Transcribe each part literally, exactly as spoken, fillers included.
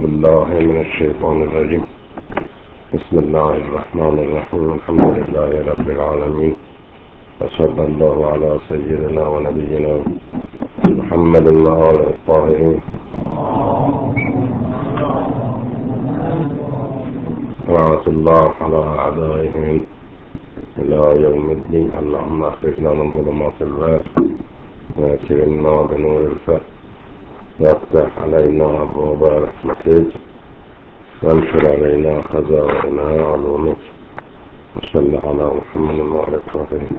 بالله من الشيطان الرجيم. بسم الله الرحمن الرحيم. الحمد لله رب العالمين، وصلى الله على سيدنا ونبينا محمد وآله الطاهرين ورحمة الله على أعدائهم إلى يوم الدين. اللهم أخرجنا من ظلمات الوهم وأكرمنا بنور الفهم، وافتح علينا أبواب رحمتك، وانشر علينا خزائن علومك، وصل على محمد وعلى الطاهرين.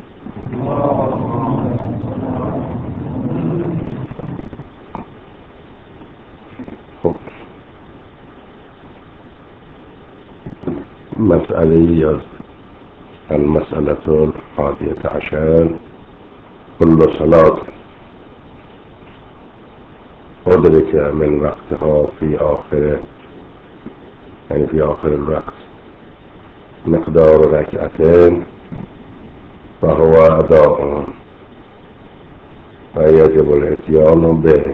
مسألة المسألة الحادية عشر: كل صلاة أدرك من وقتها في آخر يعني في آخر الوقت مقدار ركعتين فهو أداء، فيجب الاتيان به.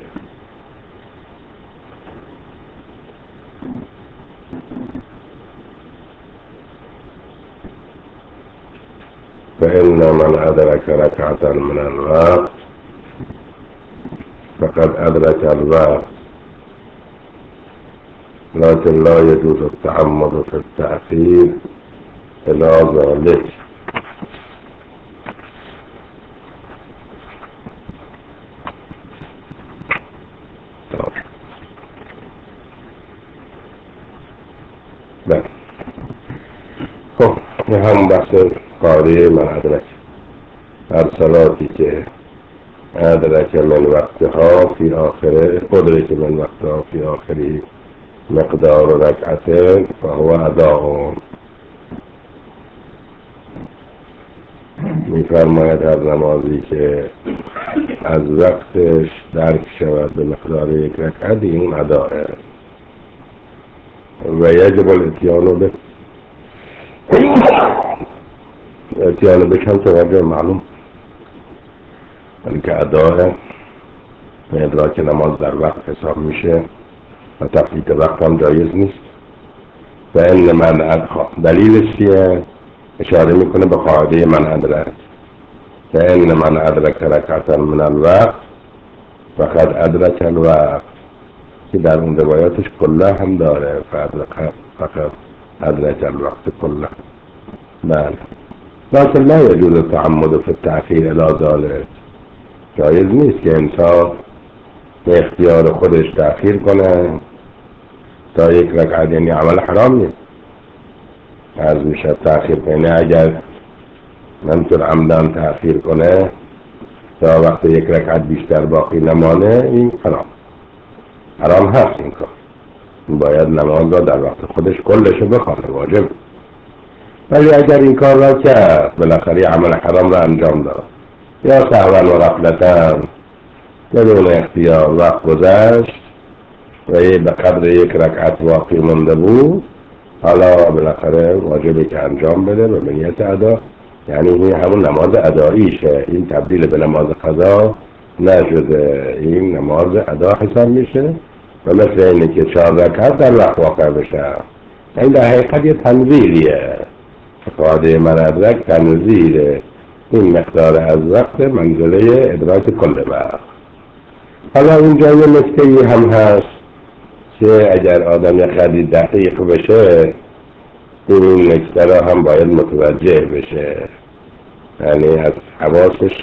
فإن من أدرك ركعة من الوقت فقد أدرك الوقت، لكن لا يجوز التعمد في التأخير إلى ذلك. خب این هم بحث قاعده من أدرك. هر صلاتی که أدرك من وقتها في آخره أدرك من وقتها في آخره مقدار رکعتين فهو أداء. می‌فرماید هر نمازی که از وقتش درک شود به مقدار یک رکعت این اداء و یجب الاتیان به اتیان به کم توجه معلوم ولی که اداء ادراک نماز در وقت حساب میشه و تفریط وقت هم جایز نیست. و این من ادخل دلیلش چیه؟ اشاره میکنه به قاعده من ادرک. و این من ادرک رکعتا من الوقت فقد ادرک الوقت، که در اون روایاتش کله هم داره، فقد ادرک الوقت کله. بله، لكن لا يجوز التعمد في التأخير إلى ذلك. جایز نیست که انسان به اختیار خودش تأخیر کنه تا یک رکعت، یعنی عمل حرام نیست. از میشه تأخیر کنه اگر منطور عمدان تأخیر کنه تا وقت یک رکعت بیشتر باقی نمانه، این حرام حرام هست. این کار باید نماز را در وقت خودش کلش بخوانه، واجب. ولی اگر این کار را کرد بالاخره عمل حرام را انجام داد یا سهوا و غفلتا بدون اختیار وقت گذشت و به قدر یک رکعت باقی مونده بود، حالا بالاخره واجبه که انجام بده به نیت ادا، یعنی این همون نماز اداییشه. این تبدیل به نماز قضا نشده، این نماز ادا حساب میشه و مثل اینه که چهار رکعت در وقت واقع بشه. این در حقیقت یه تنزیلیه. قاعده من ادرک تنزیله، این مقدار از وقت منزله ادراک کل وقت. حالا اینجا یه نکته‌ای هم هست که اگر آدم یه خیلی دقیق بشه این نکته را هم باید متوجه بشه، یعنی از حواسش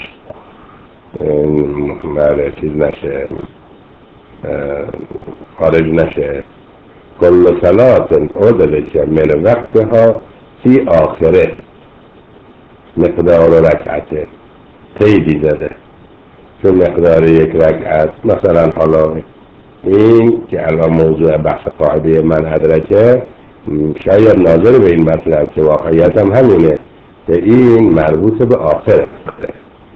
چیز نشه، خارج نشه. کل صلات أدرک من وقتها فی آخره مقدار رکعته قیدی زده، چون مقدار یک رکعت مثلا حالا این که الان موضوع بحث قاعده من ادرکه شاید ناظر به این مطلب که واقعیت هم همینه که این مربوط به آخر وقته.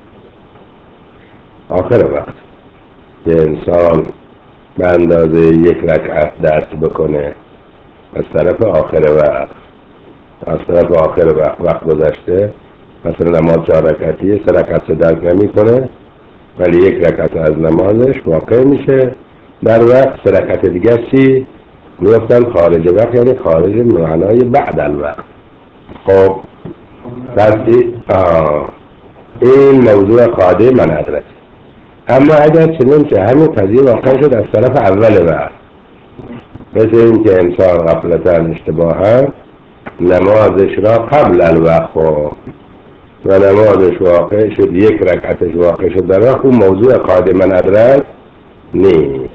آخر وقت که انسان به اندازه یک رکعت درک بکنه از طرف آخر وقت، از طرف آخر وقت وقت گذشته، مثلا نماز چهار رکعتیه، سه رکعت درک نمی کنه ولی یک رکعت از نمازش واقع میشه در وقت، سه رکعت دیگر چی میگفتن خارج وقت یعنی خارج معنای بعد الوقت. خب پس آه این موضوع قاعده من ادرک. اما اگر چنین که همین قضیه واقع شد از طرف اول وقت، مثل این که انسان غفلتا اشتباها نمازش را قبل الوقت و نمازش واقع شد یک رکعتش واقع شد در وقت، اون موضوع قاعده من ادرک نیست.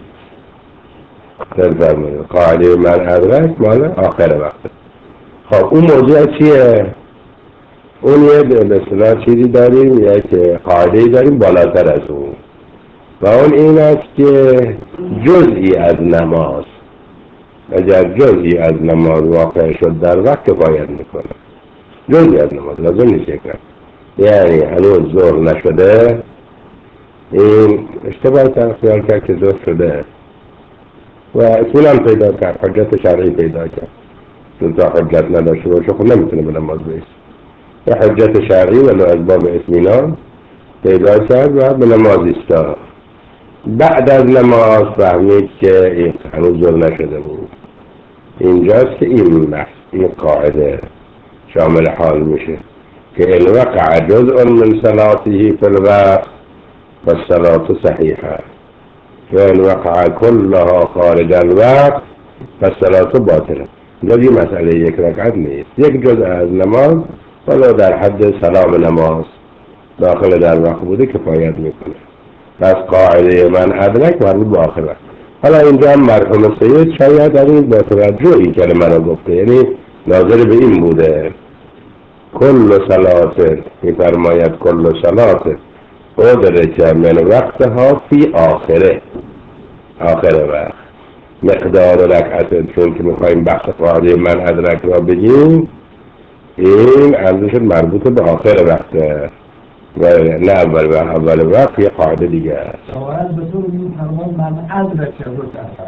قاعده من ادرک مال آخر وقت. خب اون موضوع چیه؟ اون یه به اصطلاح چیزی داریم، یک قاعده داریم بالاتر از اون و اون این است که جزئی از نماز، اگر جزئی از نماز واقع شد در وقت کفایت میکنه. جزئی از نماز لازم نیست یک رکعت، یعنی هنوز ظهر نشده، این اشتباه تخیال کرد که ظهر شده و اصولا پیدا کرد، حجت شرعی پیدا کرد، چون تا حجت نداشته باشه خب نمیتونه به نماز بیست. و حجت شرعی ولو از باب اطمینان پیدا کرد و به نماز ایستاد. بعد از نماز فهمید که این هنوز ظهر نشده بود. اینجاست که این بحث، این قاعده شامل حال میشه که ان وقع جزء من صلاته فی الوقت فالصلاة صحیحه وان وقع كلها خارج الوقت فالصلاة باطله. اینجا مسئله یک رکعت نیست، یک جزء از نماز ولو در حد سلام نماز داخل در وقت بوده کفایت میکنه. پس قاعده من ادرک مربوط به آخر وقت. حالا اینجا مرحوم سید شاید در این با توجه این کلمه را گفته، یعنی ناظر به این بوده کل صلاة میفرماید کل صلاة ادرک من وقتها فی آخره، آخر وقت مقدار رکعت، چون که میخواییم بحث قاعده من ادرک را بگیم این عرض شد مربوط به آخر وقت و نه اول وقت. اول وقت یه قاعده دیگه است. شاید به طور این فرمان من ادرک رو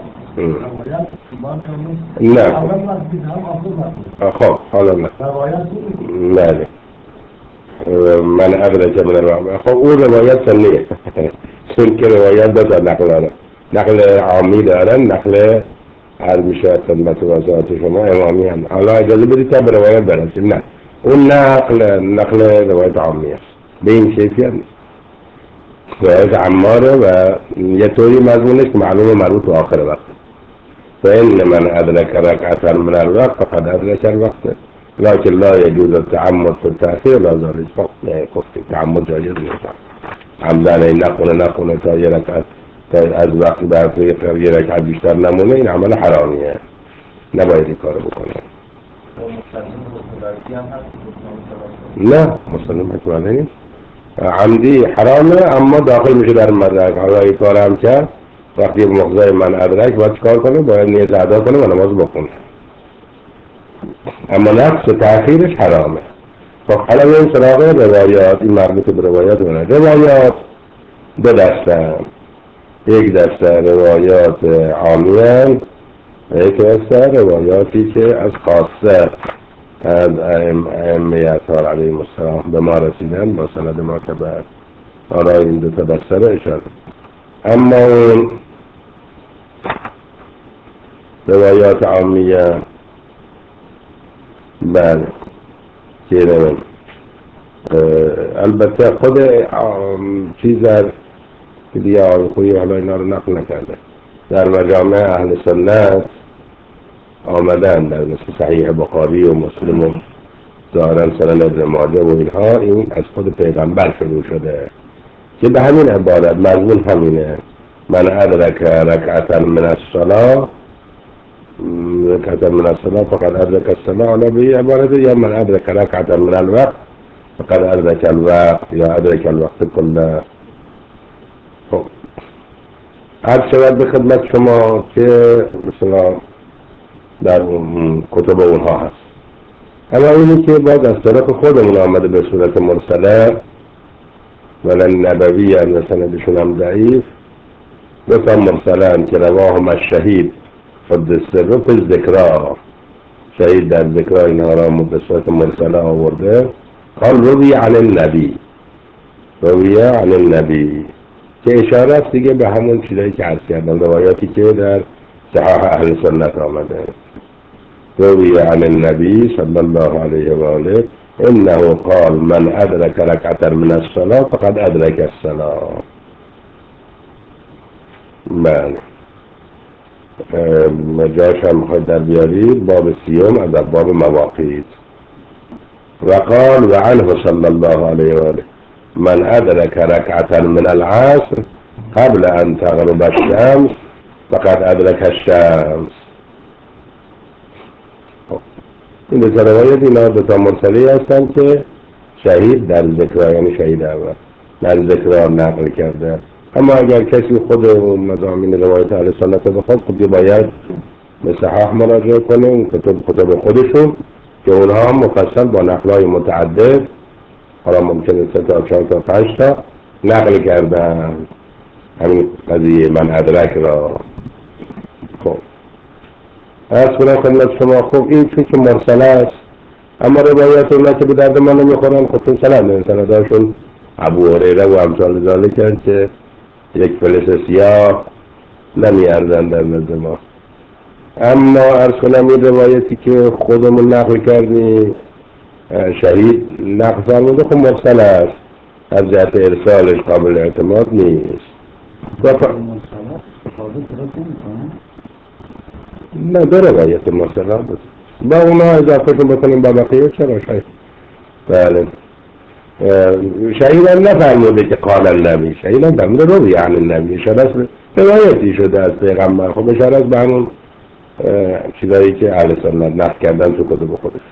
نه اول وقت بیدم آخر خب حالا نه روایت نه من ادرک من الوقت. خب اون روایت سنیه چون که روایت دو تا نقل داره، نقل عامی دارن، نقل عرض میشه خدمت واسطات شما امامی هم. حالا اجازه بدید تا به روایت برسیم. نه اون نقل نقل روایت عامی است، به این کیفیت نیست. روایت عماره و یه طوری مضمونش که معلومه مربوط به آخر وقت. فإن من أدرك ركعة من الوقت فقد أدرك الوقت لكن لا يجوز التعمد في التأخير لا ذلك فقط قفت التعمد جائز نشان عمدانه نقل نقل تا یه رکعت از وقت بعد یه رکعت بیشتر نمونه، این عمل حرامیه، نباید این کارو بکنه. نه مسلم حکمانه نیست، عمدی حرامه اما داخل میشه در مدرک. حالا این کار هم کرد وقتی مغزای من ادرک باید چکار کنه؟ باید نیت ادا کنه و نماز بخونه، اما نفس تأخیرش حرامه. خب حالا این سراغ روایات، این مربوط به روایات منه. روایات دو دسته، یک دسته روایات عامیان و یک دسته روایاتی که از خاصه از ائمه اطهار علیهم السلام به ما رسیدن با سند معتبر. حالا این دو تا دسته رو اشاره. اما اون روایات عامیه بله که نمیم البته خود چیز در که دیگه آقایی حالا اینا رو نقل نکرده در مجامع اهل سنت آمدن در مثل صحیح بخاری و مسلم و ظاهرا سنن ابن ماجه و اینها، این از خود پیغمبر شروع شده که به همین عبارت مضمون همینه من ادرک رکعتا من الصلاة رکعتا من الصلاة فقد ادرک الصلاة. حالا به عبارت یا من ادرک رکعتا من الوقت فقد ادرک الوقت یا ادرک الوقت کله. خب عرض شود به خدمت شما که مثلا در کتب اونها هست، اما اینی که باز از طرف خودمون آمده به صورت مرسله ولن نبوی ان سندشون هم ضعیف، دو تا مرسله هم که رواهم الشهید قدس سره فی الذکرا، شهید در ذکرا اینها را به صورت مرسله آورده. قال روی عن النبی، روی عن النبی که اشاره است دیگه به همون چیزایی که عرض کردم، روایاتی که در صحاح اهل سنت آمده روی عن النبی صلی الله علیه و آله انه قال من ادرک رکعتا من الصلاة فقد ادرک الصلاة. بله جاش هم خواهد در بیارید باب سیوم از باب مواقیت. و قال و عنه صلی الله علیه و آله من ادرک رکعتا من العصر قبل ان تغرب الشمس فقد ادرک الشمس. این دو روایت اینا دو تا مرسلی هستن که شهید در ذکر، یعنی شهید اول در ذکر نقل کرده. اما اگر کسی خود مضامین روایت اهل سنت بخواد خودی باید به صحاح مراجعه کنه، اون کتب کتب خودشون که اونها هم مفصل با نقلای متعدد، حالا ممکنه سه تا چهار تا پنج تا نقل کردن همین قضیه من ادرک را. خب از کنه خدمت شما خب این چون که مرسله است، اما روایت اونا که به درد ما نمیخورن خب این سند سنداشون ابو هریره و امثال ذالک کرد که یک فلس سیاه نمیارزن در نزد ما. اما عرض کنم این روایتی که خودمون نقل کردیم شهید نقل فرموده خب مرسل است، از جهت ارسالش قابل اعتماد نیست. نه دو روایت مرسل است با اونا اضافه کن بکنیم با بقیه چرا شهید. بله شهید هم نفرموده که قال النبی، شهید هم فرموده روی عن النبی، اشاره روایتی شده از پیغمبر. خب اشاره از به همون چیزایی که اهل سنت نقل کردن تو کتب خودش.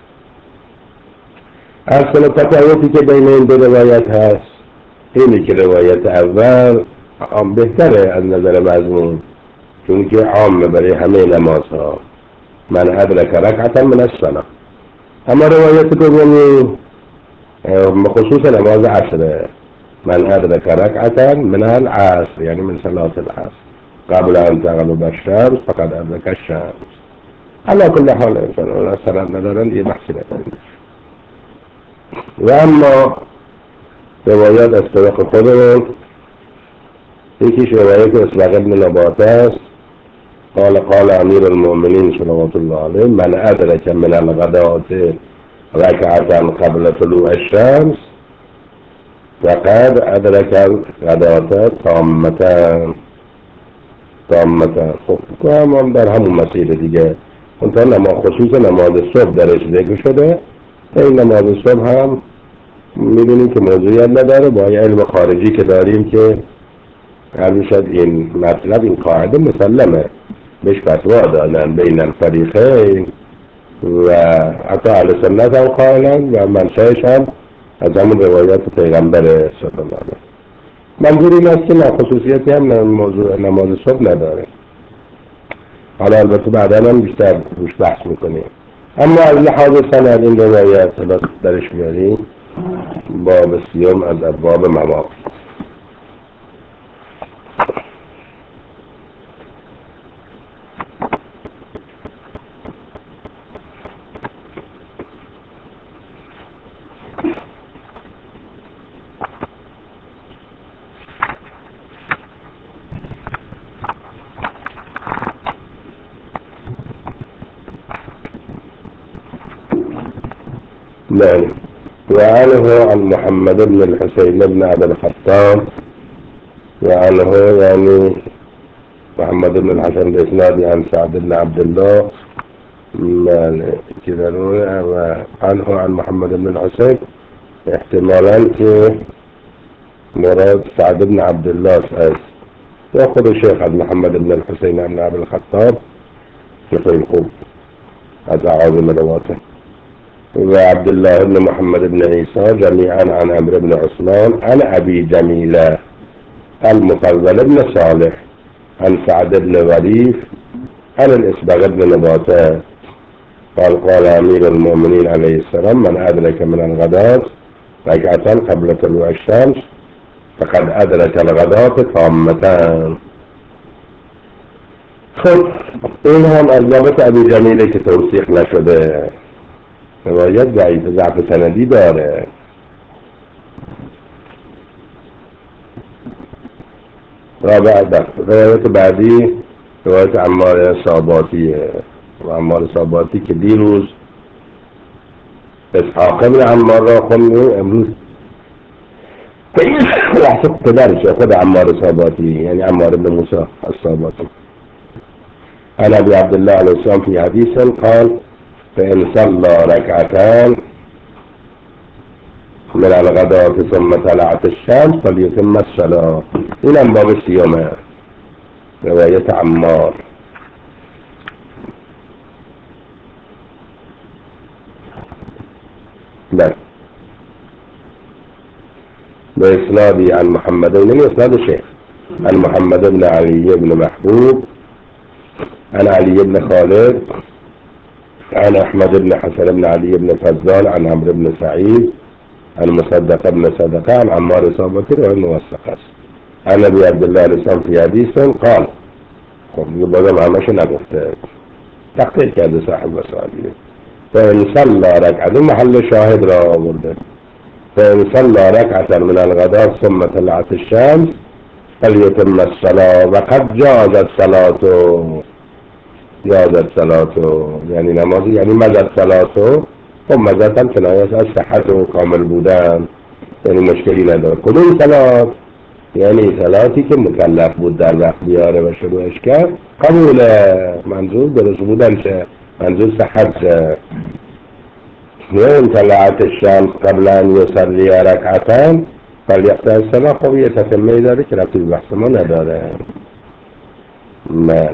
از کنه تفاوتی که بین این دو روایت هست اینی که روایت اول عام بهتره از نظر مضمون، چون که عام برای همه نمازها من ادرک رکعتا من الصلاة. اما روایت دومی خصوص نماز عصر من ادرک رکعتا من العصر یعنی من صلاة العصر قبل ان تغرب الشمس فقد ادرک الشمس. علا کل حال انسان اونا سند ندارن یه بحثی ندارن. و اما روایات از طرق خودمون یکیش روایت اسبق ابن نبات است قال قال امیر المؤمنین صلوات الله علیه من ادرک من الغداة رکعتا قبل طلوع الشمس فقد ادرک الغداة تامتا تامتا. خب هم در همون مسیر دیگه اونتا نماز خصوص نماز صبح درش ذکر شده. این نماز صبح هم میبینیم که موضوعیت نداره با علم خارجی که داریم که هر شد این مطلب این قاعده مسلمه بهش فتوا دادن بین الفریقین و حتی اهل سنت هم قائلن و منشأش هم از همون روایات پیغمبر صلی الله علیه و منظور این است که نه خصوصیتی هم موضوع نماز صبح نداره. حالا البته بعدا هم بیشتر روش بحث میکنیم. اما از لحاظ سند این روایت درش میاریم باب سیوم از ابواب مواقیت. نعم. وعنه عن محمد بن الحسين بن أبي الخطاب وعنه يعني محمد بن الحسن الإسنادي عن سعد بن عبد الله كذا روي. وعنه عن محمد بن الحسين احتمالا مراد سعد بن عبد الله يأخذ الشيخ عبد محمد بن الحسين بن أبي الخطاب في الخوف هذا عظيم رواته. وعبد الله بن محمد بن عيسى جميعا عن عمرو بن عثمان عن أبي جميلة المفضل بن صالح عن سعد بن غريف عن الإسبغ بن نباتات قال قال أمير المؤمنين عليه السلام من أدرك من الغداة ركعة قبل طلوع الشمس فقد أدرك الغداة تامتان. خب این هم از بابت ابی جمیله که توثیق نشده روایت ضعیف ضعف سندی داره. روایت بعدی روایت عمار صاباتیه و عمار صاباتی که دیروز اسحاق ابن عمار را خوندیم، امروز لحظه پدرشه خود عمار صاباتی، یعنی عمار بن موسی الصاباتی. عن ابي عبد الله عليه السلام في حديث قال فإن صلى ركعتان من الغداة ثم طلعت الشمس فليتم الصلاة. این باب سیومه، روایت عمار. بله بإسنادي عن محمد بن إسناد الشيخ عن محمد بن علي بن محبوب عن علي بن خالد عن أحمد بن حسن بن علي بن فضال عن عمرو بن سعيد عن مصدق بن صدقة عن عمار صابتي والموثقة عن أبي عبد الله الإسلام في حديث قال خب يبقى ما ماشي نقفت تقدير كذا صاحب وسائل فإن صلى ركعة محل شاهد را آورده فإن صلى ركعة من الغداء ثم طلعت الشمس فليتم الصلاة وقد جازت صلاته جازت صلاته یعنی نمازی یعنی مزد صلاته خب مزد هم کنایه از صحت و کامل بودن، یعنی مشکلی نداره. کدوم صلات؟ یعنی صلاتی که مکلف بود در وقت بیاره و شروعش کرد قبول، منظور درست بودن چه؟ منظور صحت چه؟ وإن طلعت الشمس قبل أن يصلي ركعتان فليقطع الصلاة. خب یه تتمه داره که ربطی به بحث ما نداره. من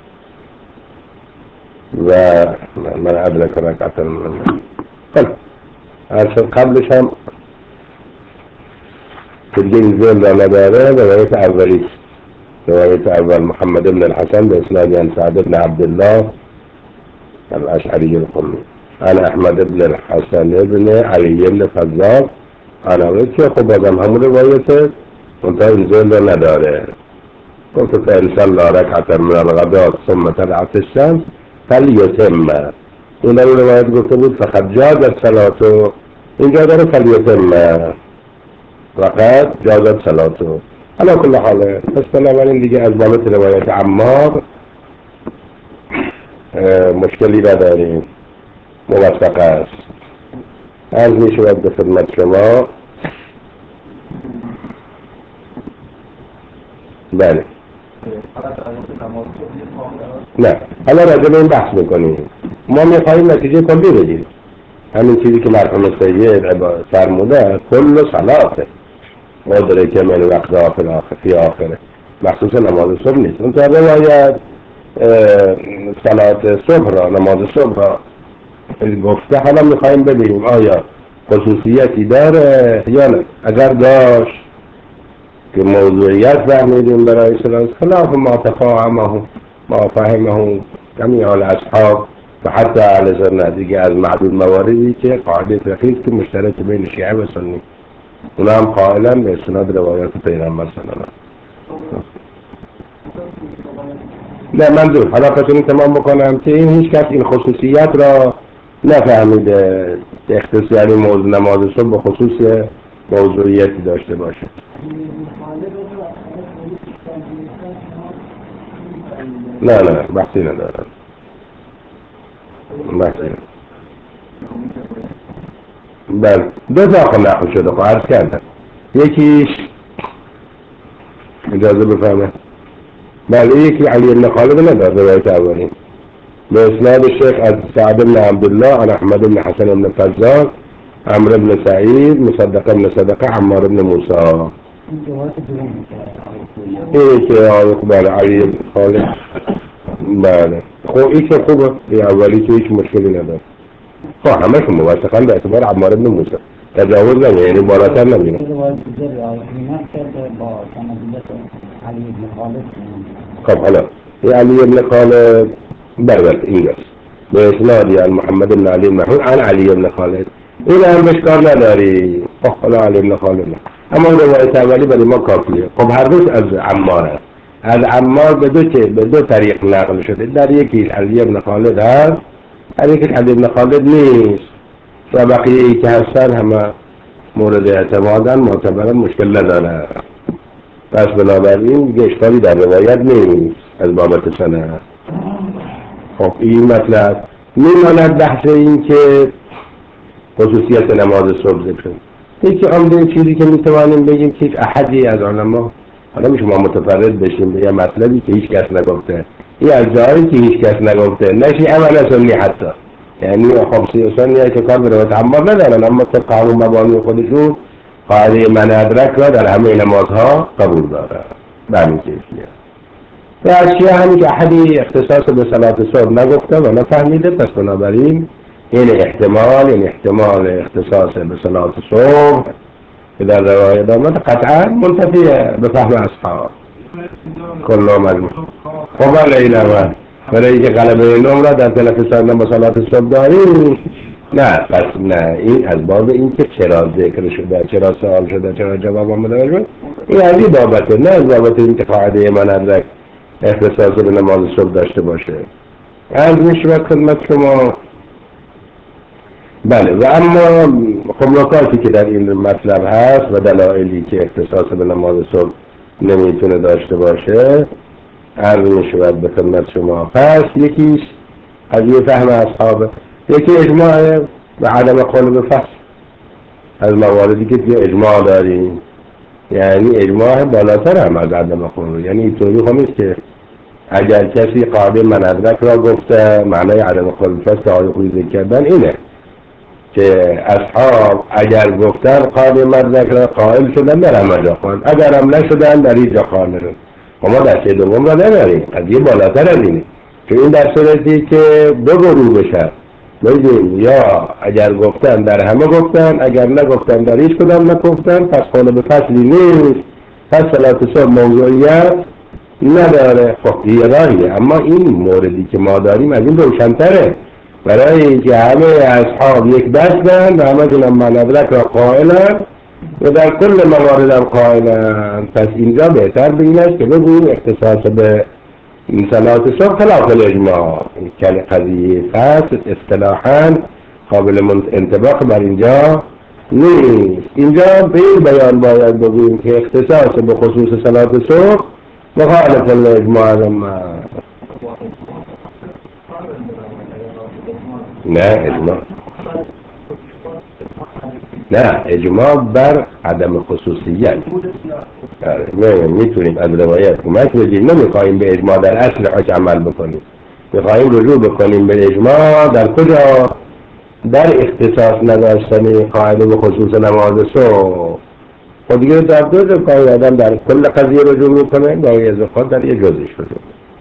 و من أدرك ركعة من طيب عشان قبلش هم تدين زين لا نداره. رواية أولي رواية أول محمد بن الحسن بإسناد عن سعد بن عبد الله الأشعري القمي عن أحمد بن الحسن بن علي بن فضال أنا قلت يا خب هذا هم روايته وانتهى زين لا نداره. قلت فإن صلى ركعة من الغداء ثم طلعت الشمس فليتم. این در روایت گفته بود فقط جازت صلاته، اینجا داره فلیتم فقط جازت صلاته. علا کل حاله پس بنابراین دیگه از بابت روایت عمار مشکلی نداریم، موثق است. عرض می شود به خدمت شما. بله نه حالا راجع به این بحث میکنیم. ما میخواییم نتیجه کلی بگیریم. همین چیزی که مرحوم سید فرموده کل صلاته مدرک من وقت آخر آخر فی آخره، مخصوص نماز صبح نیست. اون تا روایت صلات صبح را، نماز صبح را گفته. حالا میخواییم ببینیم آیا خصوصیتی داره یا نه. اگر داشت که موضوعیت فهمیدیم برای صلاة خلاف ما تفاهمه ما فهمه جمیع الاصحاب و حتی اهل سنت دیگه از معدود مواردی که قاعده فقهی که مشترک بین شیعه و سنی، اونا هم قائلا به اسناد روایات پیغمبر صلی الله علیه و نه منظور حالا پس این تمام بکنم که این هیچ کس این خصوصیت را نفهمیده اختصاصی موضوع نماز صبح به خصوص موضوعیتی داشته باشه. نه نه بحثی ندارم بحثی بله دو تا آخر نقل شده خب عرض کردم. یکیش اجازه بفهمه بله یکی علی بن خالد ندار روایت اولی به اسناد الشيخ از سعد بن عبدالله عن احمد بن حسن بن فضال عمرو بن سعید مصدق بن صدقه عمار بن موسی. این که آقای بله علی بن خالد بله خب این که خوبه این اولی که هیچ مشکلی نداره. خب همه شما موثقاً به اعتبار عمار بن موسی تجاوز نمیه، یعنی بالاتر نمیره. خب حالا این علی بن خالد بله اینجاست به اسنادی عن محمد بن علی محمود عن علی بن خالد. این هم بشکار نداری. خب حالا علی بن خالد نه اما روایت اولی برای ما کافیه. خب هر دوش از عمار هست. از عمار به دو که به دو طریق نقل شده. در یکی علی بن خالد هست، در یکی علی بن خالد نیست و بقیه ای که هستن همه مورد اعتمادن معتبرن، مشکل نداره. پس بنابراین دیگه اشکالی در روایت نیست. از بابت سنه. خب این مطلب میماند بحث این که خصوصیت نماز صبح ذکر. یکی عمده چیزی که میتوانیم بگیم که احدی از علما، حالا میشه ما متفرد بشیم به یه مطلبی که هیچ کس نگفته، این از جایی که هیچ کس نگفته نشی عمل سنی حتی، یعنی خمسی و سنی که کار به تعمد ندارن اما که قانون مبانی خودشون قاعده من ادرک را در همه نمازها قبول دارن به همین کیفیت. و اشیاء همین که احدی اختصاص به صلات صبح نگفته و نفهمیده، پس بنابراین این احتمال این احتمال اختصاص به صلات صبح که در روایت آمد قطعا منتفیه به فهم اصحاب کلا مجموع. خب این اول برای که غلبه نوم را در تلفظ با صلات صبح داریم، نه پس نه، این از باب این که چرا ذکر شده، چرا سوال شده، چرا جواب آمده باشه، این از این بابته، نه از بابت این که قاعده من ادرک اختصاص به نماز صبح داشته باشه. از میشود خدمت شما. بله و اما خب نکاتی که در این مطلب هست و دلایلی که اختصاص به نماز صبح نمیتونه داشته باشه عرض میشود به خدمت شما. پس یکیش از یه فهم اصحاب، یکی اجماع و عدم قول به فصل از مواردی که توی اجماع داریم، یعنی اجماع بالاتر هم از عدم قول، یعنی اینطوری هم نیست که اگر کسی قاعده من ادرک را گفته معنای عدم قول به فصل که آیه خویی ذکر کردن اینه که اصحاب اگر گفتن قاعده من ادرک را قائل شدن در همه جا قائل، اگر هم نشدن در این جا قائل نشدن. ما دسته دوم را نداریم، قضیه بالاتر از اینه که این در صورتی که دو گروه بشن بگیم یا اگر گفتن در همه گفتن، اگر نگفتن در هیچ کدام نگفتن، پس قول به فصلی نیست، پس صلات صبح موضوعیت نداره. خب این راهیه، اما این موردی که ما داریم از این روشن‌تره، برای که همه اصحاب یک دستن و همه جنم من ادرک را قائلن و در کل موارد هم قائلن. پس اینجا بهتر به این است که بگویم اختصاص به صلات صبح خلاف الاجماع که قضیه فصل اصطلاحاً قابل انطباق بر اینجا نیست. اینجا به این بیان باید بگویم که اختصاص به خصوص صلات صبح مخالف الاجماع لما نه اجماع نه اجماع بر عدم خصوصیت. نه میتونیم از روایت کمک بگیریم، نمیخواهیم به اجماع در اصل حکم عمل بکنیم، میخواهیم رجوع بکنیم به اجماع در کجا؟ در اختصاص نداشتن قاعده به خصوص نماز صبح. خود دیگه در دو جا کاری آدم در کل قضیه رجوع میکنه، گاهی از اوقات در یه جزش رجوع.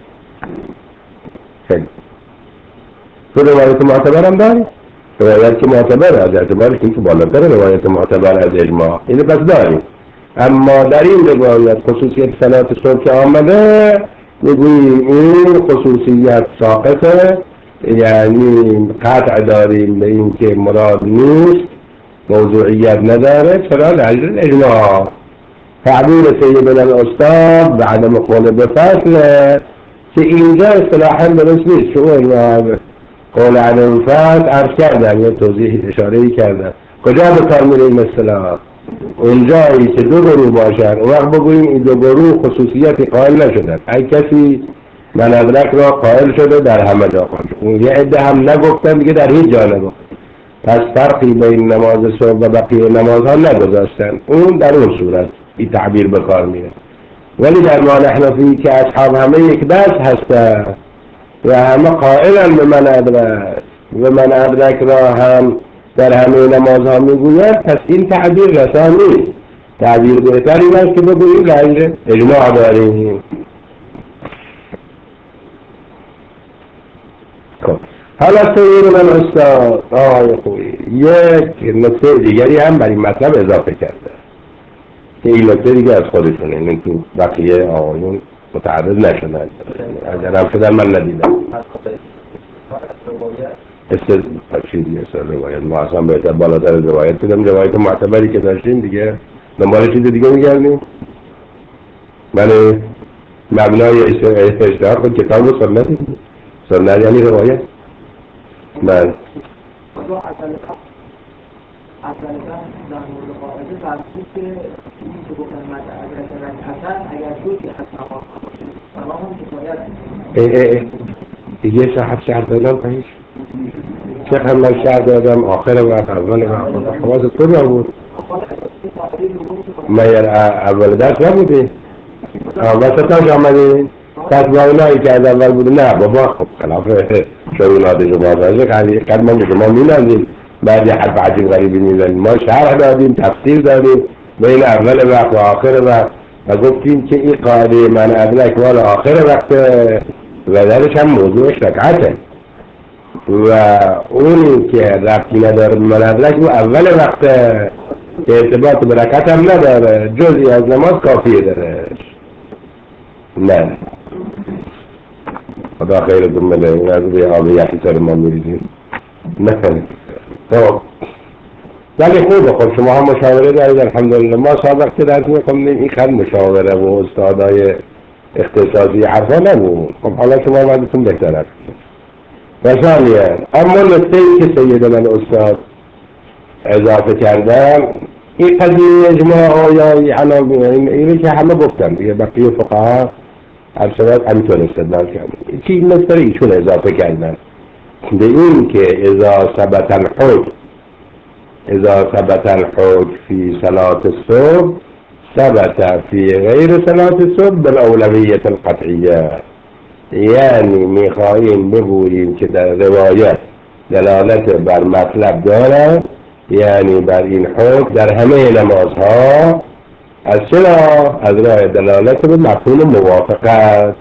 خیلی تو روایت معتبر هم داری؟ روایت که معتبر از اعتبارش این که بالاتر روایت معتبر از اجماع اینو پس داریم، اما در این روایت خصوصیت صلات صبح که آمده میگوییم این خصوصیت ساقطه، یعنی قطع داریم به این که مراد نیست، موضوعیت نداره. چرا؟ لحظه اجماع. تعبیر سید الاستاد به عدم قول به فصل که اینجا اصطلاحاً درست نیست، شما اجماع قول عدم فصل عرض کردن یا توضیح اشاره‌ای کردن. کجا به کار میره این اصطلاح؟ اونجایی که دو گروه باشن اون وقت بگوییم این دو گروه خصوصیتی قائل نشدن، اگه کسی من ادرک را قائل شده در همه جا قائل شده، اون یه عده هم نگفتن دیگه در هیچ جا نگفتن، پس فرقی بین نماز صبح و بقیه نمازها نگذاشتن، اون در اون صورت این تعبیر به کار میره. ولی در مال حنفی که اصحاب همه یک دست هستن و همه قائلن به من ادرک و من ادرک را هم در همه نمازها میگوید، پس این تعبیر رسا نیست. تعبیر بهتر این است که بگوییم لحظه اجماع داریم. خب حالا سید من استاد آقای خوبی یک نکته دیگری هم بر این مطلب اضافه کرده که این نکته دیگه از خودشونه، این تو بقیه آقایون متعرض نشدن، اگر هم شدن من ندیدم. استد چیزی است روایت، ما اصلا بهتر بالاتر از روایت کدام روایت معتبری که داشتیم دیگه دنبال چیز دیگه میگردیم. بله مبنای اشتهار خود کتاب و سنت سنت یعنی روایت. بله اصلا در مورد قاعده فرضی که این که گفتن مد ادرک رکعتن اگر دو که از نماز باشه سلام هم کفایت میکنه. دیگه صاحب شهر دادم پایش چه من شهر دادم آخر وقت اول وقت خواست تو نبود مگر اول درس نبودی وسطاش آمدی تطبیقی که از اول بود. نه بابا خب خلاف شروعات شما راجع قد ما شما می‌دانیم بعد حرف عجیب غریبی می‌زنیم. ما شرح دادیم تفسیر دادیم بین اول وقت و آخر وقت و گفتیم که این قاعده من ادرک مال آخر وقت و درش هم موضوعش رکعته و اونی که ربطی نداره من ادرک و اول وقت که ارتباط به رکعت هم نداره جزئی از نماز کافیه درش. نه خدا خیرتون بده این از روی آب یخی سر ما میریزیم. نه خب ولی خوبه خب شما هم مشاوره دارید الحمدلله. ما سابق که درس میکنیم این خد مشاوره و استادای اختصاصی حرفا نبود. خب حالا شما وقتتون بهتر است. و ثانیه اما نکته ای که سیدنا الاستاد اضافه کردن این قضیه اجماع یا عناوین اینی که همه گفتن دیگه بقیه فقها هر شباب همینطور استدلال کردن. چی نکته ایشون اضافه کردن به این که اذا ثبت الحکم اذا ثبت الحکم فی صلاة الصبح ثبت فی غیر صلاة الصبح بالاولویت القطعیه. یعنی میخواهیم بگوییم که در روایت دلالت بر مطلب داره یعنی بر این حکم در همه نمازها از چرا؟ از راه دلالت به مفهوم موافقت.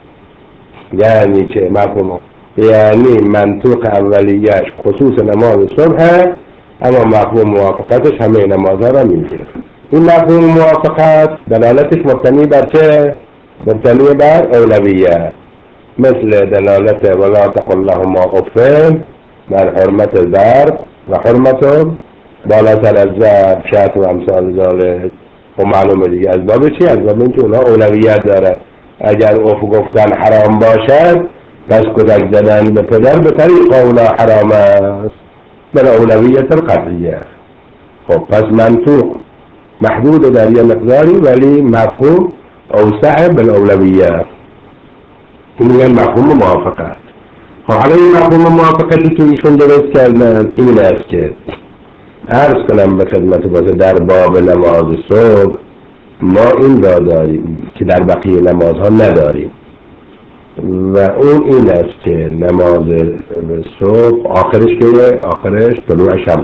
یعنی که مفهوم یعنی منطوق اولیش خصوص نماز صبح اما مفهوم موافقتش همه نمازها را میگیره. این مفهوم موافقت دلالتش مبتنی بر چه؟ مبتنی بر اولویت مثل دلالت ولا تقل لهما اف بر حرمت ضرب و حرمت بالاتر از ضرب شرط و امثال ذالک. و معلومه دیگه از باب چی؟ از باب این که اونا اولویت داره. اگر اف گفتن حرام باشد پس کتک زدن به پدر به طریق اولا حرام است بر اولویت القطعیه. خب پس منطوق محدود در یه مقداری ولی مفهوم اوسع بالاولویت. این میگن مفهوم موافقت. خب حالا این مفهوم موافقتی که ایشون درست کردن این است که عرض کنم به خدمت باشه در باب نماز صبح ما این را داریم که در بقیه نمازها نداریم و اون این است که نماز صبح آخرش که آخرش طلوع شمس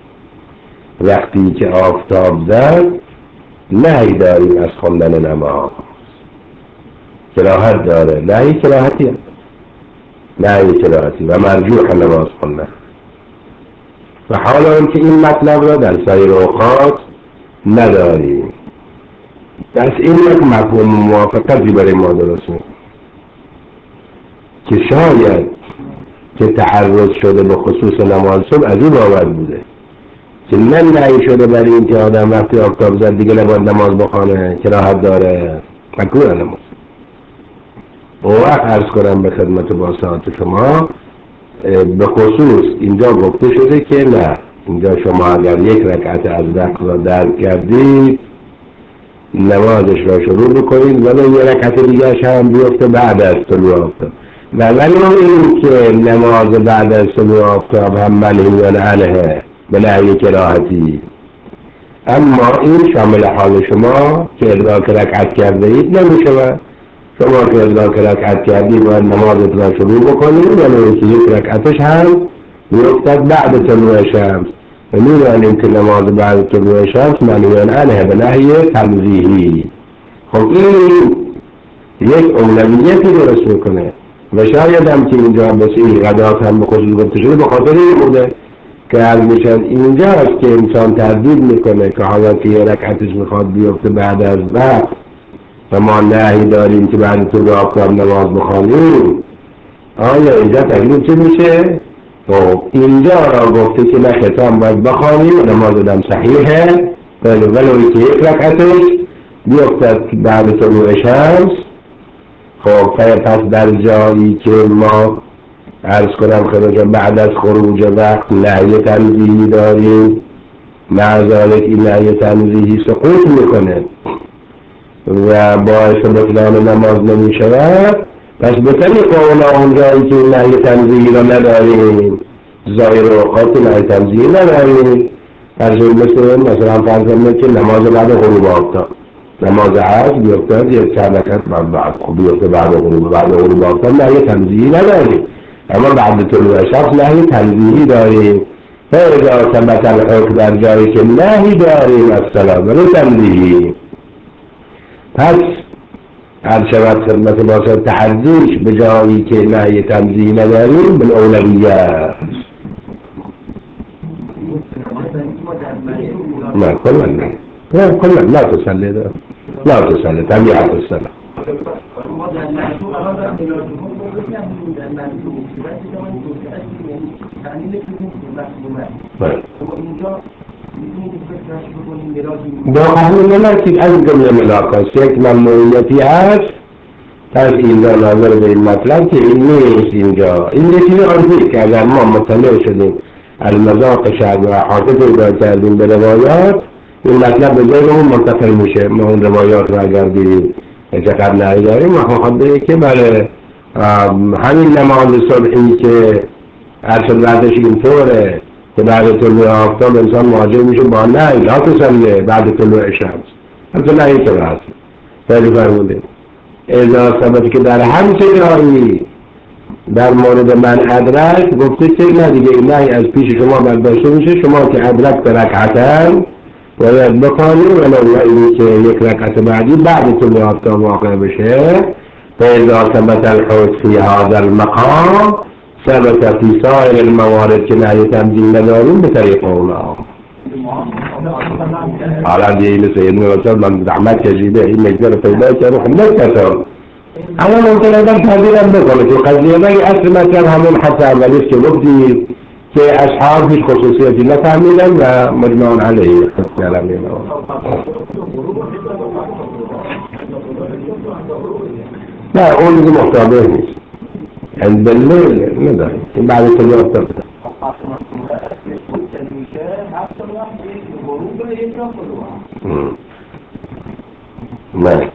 وقتی که آفتاب زد نهی داریم از خواندن نماز. کراهت داره نهی کراهتی هست نهی کراهتی و مرجوح نماز خوندن و حالا اون که این مطلب را در سایر اوقات نداریم. پس این یک مفهوم موافقتی برای ما درسته که شاید که تعرض شده به خصوص نماز صبح از این باور بوده که نه نهی شده برای این که آدم وقتی آفتاب زد دیگه نباید نماز بخوانه کراهت داره مکروه نماز. و وقت عرض کنم به خدمت با ساعت شما به خصوص اینجا گفته شده که نه اینجا شما اگر یک رکعت از وقت را درک کردید نمازش را شروع بکنید ولی یک رکعت دیگه هم بیفته بعد از طلوع آفتاب و ولی این که نماز بعد از طلوع آفتاب هم منهی عنه به نهی کراهتی. اما این شامل حال شما که ادراک رکعت کرده اید نمیشه. شما که ادراک رکعت کردید باید نمازت را شروع بکنید ولی که یک رکعتش هم بیفتد بعد طلوع شمس و می‌دانیم که نماز بعد طلوع شمس منهی عنه به نهی تنزیهی. خب این یک اولویتی درست میکنه و شاید هم که اینجا بسیاری غدات هم به خصوص گفته شده به خاطر این بوده که هر میشن اینجا است که انسان تردید میکنه که حالا که یه رکعتش میخواد بیفته بعد از وقت و ما نهی داریم که بعد طلوع آفتاب نماز بخوانیم آیا اینجا تکلیف چه میشه؟ خب اینجا را گفته که نه خطاب باید بخوانیم نماز دم صحیحه ولی ولی که یک رکعتش بیفتد بعد طلوع شمس. خب پس در جایی که ما عرض کنم خروج بعد از خروج وقت نهی تنزیهی داریم معذالک این نهی تنزیهی سقوط میکنه و باعث بطلان نماز نمی شود، پس به طریق اولا اونجایی که این نهی تنزیهی را نداریم، ظاهر اوقات نهی تنزیهی نداریم، فرض مثل مثلا فرض که نماز بعد غروب آفتاب، نماز عصر بیفتد یک چند رکعت بعد بعد بیفته بعد غروب بعد غروب آفتاب نهی تنزیهی نداریم، اما بعد طلوع شمس نهی تنزیهی داریم. فاذا ثبت الحکم در جایی که نهی داریم از صلاة تنزیهی، پس هر شود خدمت باشد تحریش به جایی که نهی تنزیهی نداریم بالاولویت. نه کلا نه نه کلا لا تصلي ده لا تصلي طبيعة الصلاة. با اهل ملاکی از جمله ملاقات یک ممنوعیتی هست، پس اینجا ناظر به این مطلب که این نیست اینجا این یکی آنجایی که اگر ما مطلع شدیم المذاق شهد و حاطط ایدا کردیم به روایات، این مطلب به جای اون منتقل میشه. ما اون روایات رو اگر دیدیم چقدر نهی داریم و خواهده که برای همین نماز صبحی که ارشد بعدش اینطوره که بعد طلوع آفتاب انسان مواجه میشه با نهی لا تصلی بعد طلوع شمس، البته نهی که هست خیلی فرموده اذا ثبت که در همچه جایی در مورد من ادرک گفته که نه دیگه این نهی از پیش شما برداشته میشه، شما که ادرک به رکعتن باید بخوانی ولو اینی که یک رکعت بعدی بعد طلوع آفتاب واقع بشه. فاذا ثبت الحکم فی هذا المقام ثبت فی سایر الموارد که نهی تنزیهی نداریم به طریق اونا. حالا دیگه مثل این مثلا من زحمت کشیده این مقدار پیدا کردم خب نکردم، اما ممکن آدم تغییرم بکنه که قضیه نگه اصل مثلا همون حتی اولیست که گفتی که اصحاب هیچ خصوصیتی نفهمیدن و مجمعون علیه کلمه ما. نه اون دیگه محتابه نیست، عند باللیل نداره، این بعد طلوع آفتاب بده. نه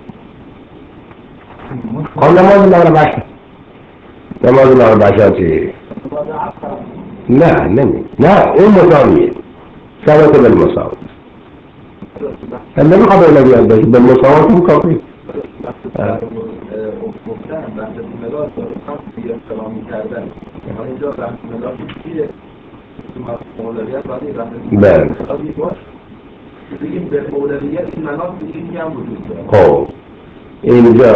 خب نماز الاربعه نماز الاربعه چی؟ نه نمی نه اون مساویه ثبت بالمساوات، نمی خواهد اولویت باشه بالمساوات هم کافی. گفتن بحث ملاک داره خاص بی احترامی کردن، اینجا بحث ملاکی چیه؟ اولویت باید این بحث ملاکی باش بگیم به اولویت این ملاک بگیم که هم وجود داره. خب اینجا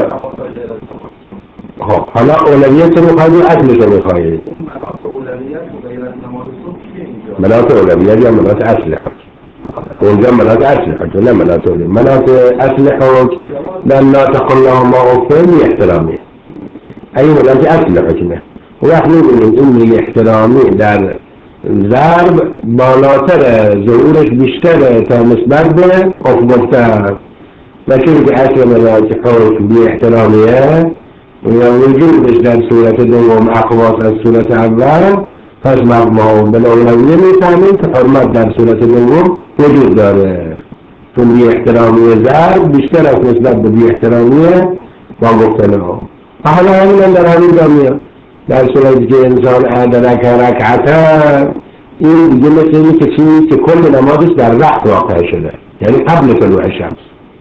خب حالا اولویت رو میخواهید و اصلش رو میخواهید؟ ملاک اولویت و غیر از نماز صبح چیه اینجا؟ ملاک اولویت یا ملاک اصل حکم؟ اونجا ملاک اصل حکم نه ملاک اولویت. ملاک اصل حکم لن لا تقل لهم اغفر احترامی، این ملاک اصل حکمه. و وقت میبینیم این احترامی در ضرب بالاتر ظهورش بیشتره تا نسبت به افضلتر، و چون که اصل ملاک حکم بی احترامیه و وجودش در صورت دوم اقواس از صورت اول، پس ما بالاولویه میفهمیم که حرمت در صورت دوم وجود داره، چون بی احترامی ضرب بیشتر از نسبت به بی احترامی با گفتن ها. حالا همین در همین جا در صورتی که انسان ادرک رکعتن، این دیگه مثل اینی که چیزی که کل نمازش در وقت واقع شده، یعنی قبل طلوع شمس،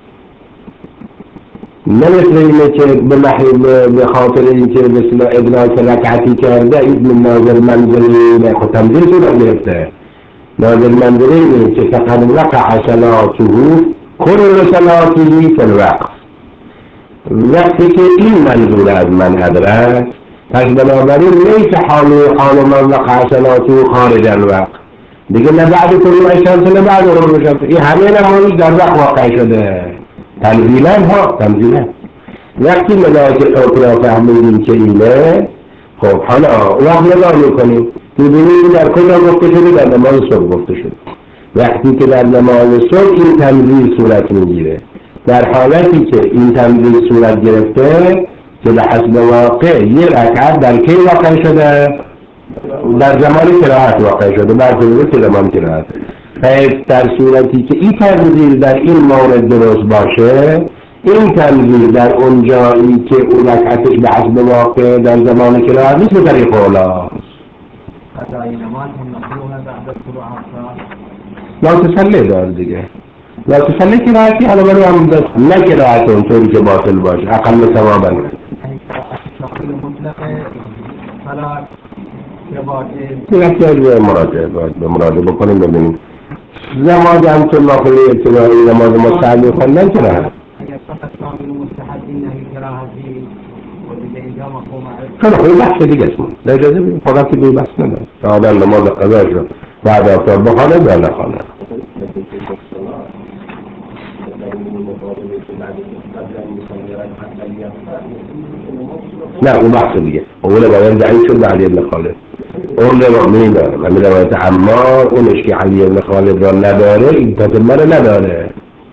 نه مثل اینه که به محل به خاطر اینکه مثل ادراک رکعتی کرده این من نازل منزلی خود تمزیل شده گرفته. نازل منزلی اینه که فقط وقع صلاته کل صلاته فی الوقت، وقتی که این منظور از من ادرک، پس بنابراین لیس حال حال من وقع صلاته خارج الوقت، دیگه نه بعد طلوع شمس نه بعد غروب شمس، این همه نمازش در وقت واقع شده تنزیلا ها تنزیلا. وقتی ملاک حکم را فهمیدیم که اینه، خب حالا وقت نگاه میکنیم میبینیم در کجا گفته شده؟ در نماز صبح گفته شده. وقتی که در نماز صبح این تنزیل صورت میگیره، در حالتی که این تنزیل صورت گرفته که به حسب واقع یه رکعت در کی واقع شده؟ در زمان قرائت واقع شده، بعد طلوع که زمان قرائت. حیف در صورتی که این تنظیر در این مورد درست باشه، این تنظیر در اون جایی که اون رکعتش به حسب واقع در زمان کراهت نیست به طریق اولاست. لا تسلی دار دیگه. لا تسلی کراهتی حالا برو هم دست نه کراهت اونطوری که باطل باشه اقل ثوابا. این احتیاج به مراجعه باید به مراجعه بکنیم ببینیم. نماز هم تو نافله ابتدایی نماز مستحبی خوندن کراهت. خیلی خوبی بحث دیگه اسمون در اجازه بیم فقط که بیم بحث ندارم تا آدم نماز قضا شد بعد افتار بخانه یا نخانه نه اون بحث دیگه اول باید دعیل شد به علی ابن خالد اون روانی داره و می روایت عمار اونش که علی ابن خالد را نداره این تطمه را نداره.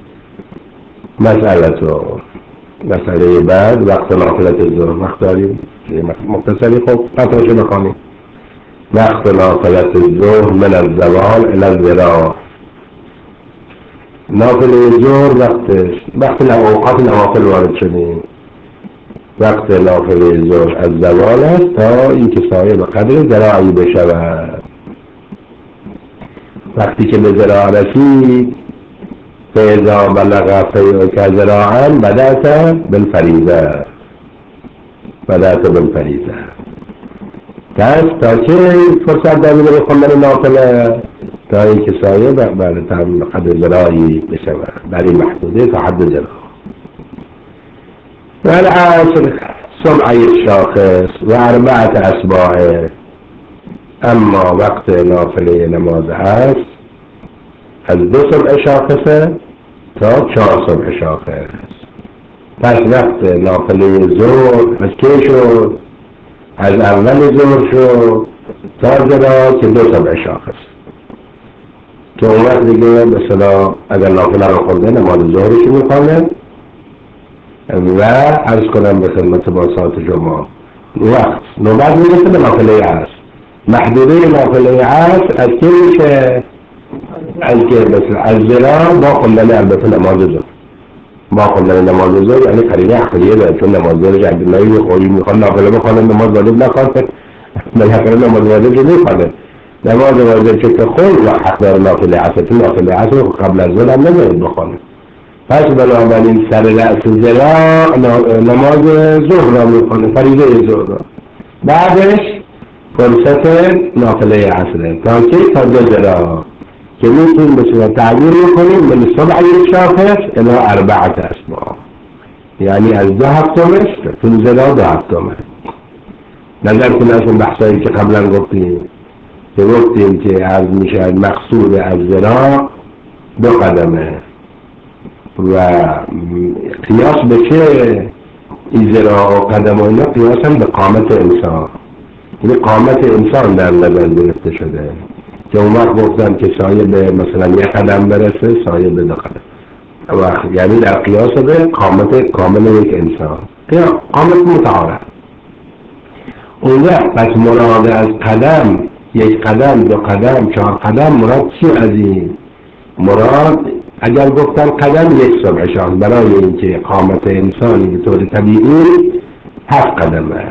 مسئله تو مسئله بعد وقت نافلت الظهر وقت داریم مختصری خوب قطعش بخوانیم. وقت نافلت الظهر من الزوال الى الذراع. نافل الظهر وقتش وقت اوقات نوافل وارد شدیم. وقت نافل الظهر از زوال است تا اینکه سایه به قدر ذراعی بشود. وقتی که به ذراع رسید فاذا بلغ فیک ذراعا بدأت بالفریضه بدأت بالفریضه. پس تا چه فرصت داریم به خوندن نافله؟ تا اینکه سایه بعد تمام قدر ذراعی بشود در این محدوده تا حد ذراع. و العصر سبعی الشاخص و اربعت اسباع. اما وقت نافله نماز هست از دو سبع شاخصه تا چهار سبع شاخص. پس وقت نافله ظهر از کی شد؟ از اول ظهر شد تا ذراع که دو سبع شاخص که اون وقت دیگه به صلاح اگر نافله رو خونده نماز ظهرشو میخوانه و عرض کنم به خدمت با ساعت شما وقت نوبت میرسه به نافله عصر. محدوده نافله عصر از کی میشه؟ از که مثل از ذراع با خوندن البته نماز ظهر با خوندن نماز ظهر یعنی قرینه عقلیه داره چون نماز ظهر عبداللهی خوری میخوان نافله بخوانه نماز واجب نخوانه بالاخره نماز واجب رو میخوانه. نماز واجب چه که خون و حق داره نافله عصر تو نافله عصر قبل از ظهر هم نمیاد بخوانه. پس بنابراین سر رأس ذراع نماز ظهر را میخوانه فریضه ظهر را بعدش فرصت نافله عصره تا که تا دو ذراع که میتونیم به صورت تعبیر میکنیم من سبعی الشاخص الى اربعت اسباع یعنی از دو هفتمش تو ذراع دو هفتمه. نظر کنه از اون بحثایی که قبلا گفتیم که گفتیم که عرض میشه مقصود از ذراع دو قدمه و قیاس به چه این ذراع و قدم و اینا قیاس هم به قامت انسان یعنی قامت انسان در نظر گرفته شده که اون وقت گفتن که سایه به مثلا یک قدم برسه سایه به دو قدم و یعنی در قیاس به قامت کامل یک انسان قامت متعارف. اون وقت پس مراد از قدم یک قدم دو قدم چهار قدم مراد چی از این؟ مراد اگر گفتن قدم یک سبع شاخص برای اینکه قامت انسانی به طور طبیعی هفت قدمه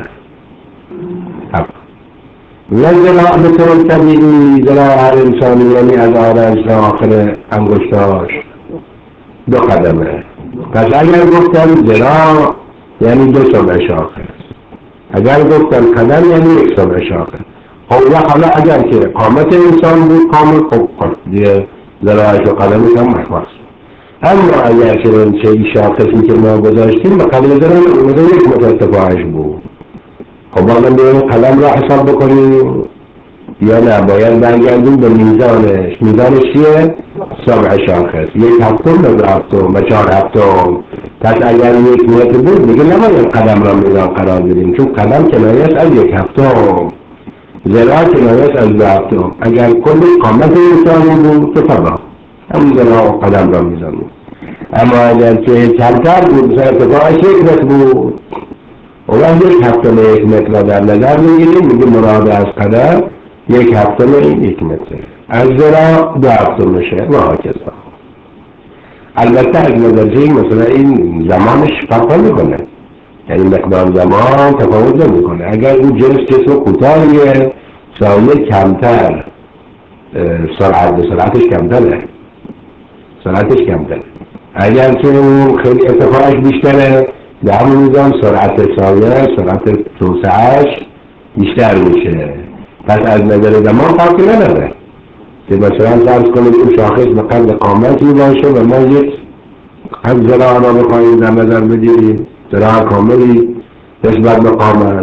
هفت و ذراع به طور طبیعی ذراع هر انسانی یعنی از آرنج تا آخر انگشتاش دو قدمه. پس اگر گفتن ذراع یعنی دو سبع شاخص اگر گفتن قدم یعنی یک سبع شاخص. خب حالا اگر که قامت انسان بود کامل خب دیگه ذراعش و قدمش هم محفظ. اما اگر که چه شاخصی که ما گذاشتیم به قدر ذراع اونده یک مترتفاعش بود خب باید بیاییم قدم را حساب بکنیم یا نه باید برگردیم به میزانش. میزانش چیه؟ سبع شاخص یک هفتم به دو هفتم و چهار هفتم. پس اگر یک متر بود دیگه نباید قدم را میزان قرار بدیم چون قدم کنایش از یک هفتم ذراع کنایش از دو هفتم. اگر کل قامت انسانی بود که طبعا همون ذراع و قدم را میزان بود. اما اگر که کمتر بود مثلا ارتفاعش یک متر بود و وقت یک هفتم یک متر را در نظر میگیریم میگه مراد از قدم یک هفتم یک متر از زراع دو هفته میشه و هاکذا. البته از مدرجه مثلا این زمانش فرق میکنه، یعنی مقدار زمان تفاوت نمیکنه. اگر اون جنس جسم کوتاهیه سایه کمتر سرعت سرعتش کمتره سرعتش کمتره اگر که اون خیلی ارتفاعش بیشتره به همون میزان سرعت سایه سرعت توسعهش بیشتر میشه. پس از نظر زمان فرقی نداره که مثلا فرض کنید اون شاخص به قدر قامتی باشه و ما یک قد زراع را بخواهیم در نظر بگیریم، زراع کاملی نسبت به قامت.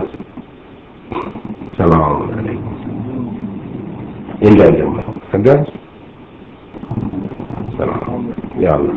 سلام علیکم. این جمعه خدا سلام یا الله.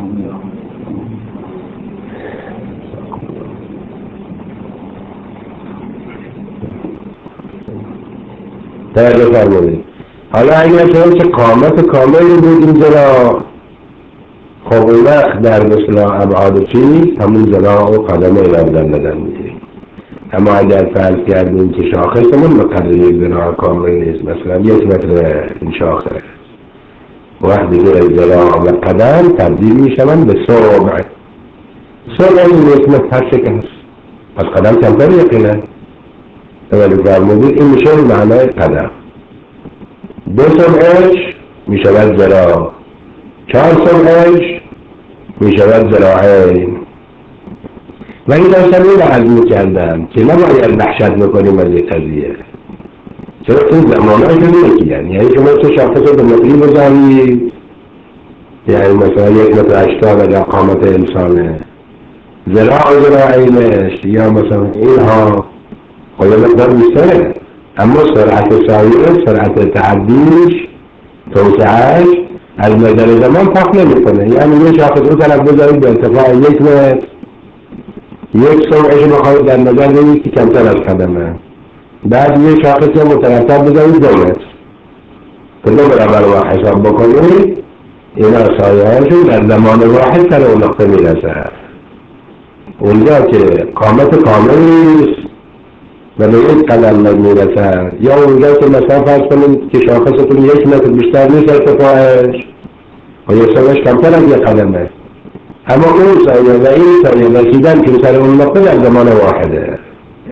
توجه فرمایید. حالا اگر چه قامت کاملی بود این زراع، خب اون وقت در مثل ابعاد چیز همون زراع و قدم لبدن بدن میگیریم. اما اگر فرض کردیم که شاخصمون به قدر یک زراع کامل نیست، مثلا یک متر این شاخص، وقت دیگه زراع و قدم تبدیل میشون به صبع. صبع این یک متر هر شکل هست، پس قدم کمتر یقینه. ولی فرمودید این میشه معنای قدم. دو صبعش میشود زراع، چهار صبعش میشود زراعین. و این داشتم این عرض میکردم که نباید وحشت میکنیم از یک قضیه، چرا این زمانهایی که نمیگن، یعنی شما چه شاخص به مقری بذارید، یعنی مثلا یک متر هشتاد اگر قامت انسانه زراع و زراعینش یا مثلا اینها خواهی مقدار بیشتره، اما سرعت سایه سرعت تعدیش توسعهش از نظر زمان فرق نمیکنه. یعنی یه شاخص رو طرف بذارید به ارتفاع یک متر، یک صبعش بخواهید در نظر بگیرید که کمتر از قدمه، بعد یه شاخص مترتب بذارید دو متر که دو برابر و حساب بکنید، اینا سایه هاشون در زمان واحد سر اون نقطه میرسه. اونجا که قامت کامل نیست و به یک قدم نمیرسه، یا اونجا که مثلا فرض کنید که شاخصتون یک متر بیشتر نیست ارتفاعش و یک صبعش کمتر از یک قدمه، اما اون سایه و این سایه رسیدن که سر اون نقطه در زمان واحده.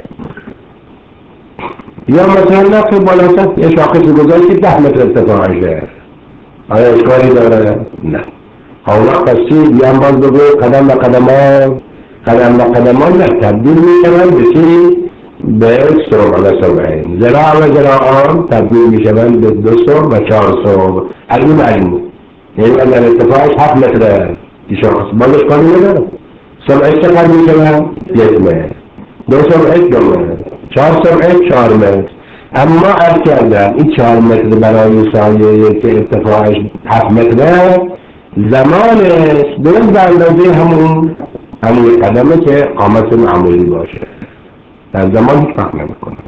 یا مثلا نقطه بالاتر یه شاخصی گذاری که ده متر ارتفاعشه، آیا اشکالی داره؟ نه. حالا قصید بیان باز بگو قدم به قدمان قدم به قدمان نه تبدیل میشون به چی؟ به صبح و صبحین. زراع و زراعان تبدیل میشون به دو صبح و چهار صبح. علی معلوم یعنی در ارتفاعش هفت متره این شاخص بازش کنی نداره. صبحش چقدر میشون؟ یک متر. دو صبحش دو متر، چهار صبحش چهار متر. اما عرض کردم این چهار متر برای سایه که ارتفاعش هفت متره زمانش درست به اندازه همون همون قدمه که قامت معمولی باشه، در زمان هیچ فرق نمیکنه.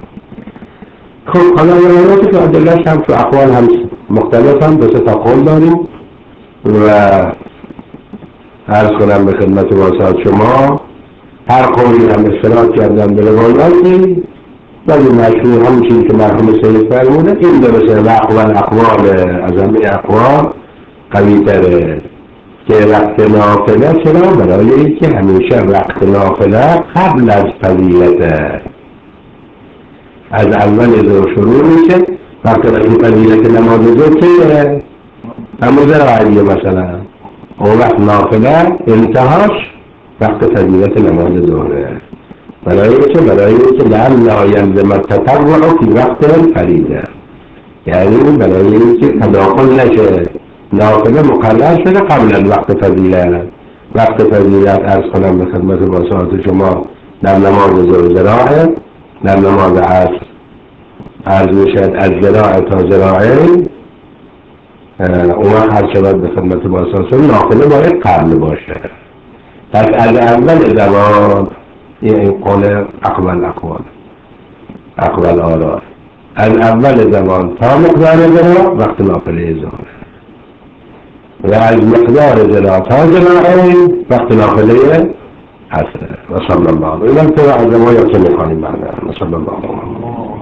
خب حالا روایاتی که ادله‌اش هم تو اقوال هم مختلف هم دو سه تا قول داریم و عرض کنم به خدمت واسط شما هر قولی هم استناد کردن به روایاتی، ولی مشهور همون چیزی که مرحوم سید فرموده این درسته و اقوال اقوال از همه اقوال قوی تره که وقت نافله. چرا؟ برای اینکه همیشه وقت نافله قبل از فضیلته، از اول ظهر شروع میشه. وقت از فضیلت نماز ظهر که همون زراعیه مثلا، اون وقت نافله انتهاش وقت فضیلت نماز ظهره. برای اینکه برای اینکه لعل لا یلزم التطوع فی وقت فریضه، یعنی برای اینکه تداخل نشه نافله مقرر شده قبل از وقت فضیلت. وقت فضیلت عرض کنم به خدمت واسطات شما در نماز ظهر زراعه، در نماز عصر عرض میشد از زراعه تا زراعه. اون وقت عرض شود به خدمت واسطات نافله باید قبل باشه. پس از اول زمان این قول اقوال اقوال اقوال آرار از اول زمان تا مقدار زراع وقت نافله ظهر و از مقدار زراع تا زراعه وقت نافله عصر. و صلی الله علیه و سلم. این هم تو از ما یا چه میخوانیم بعد. و صلی الله علیه و سلم.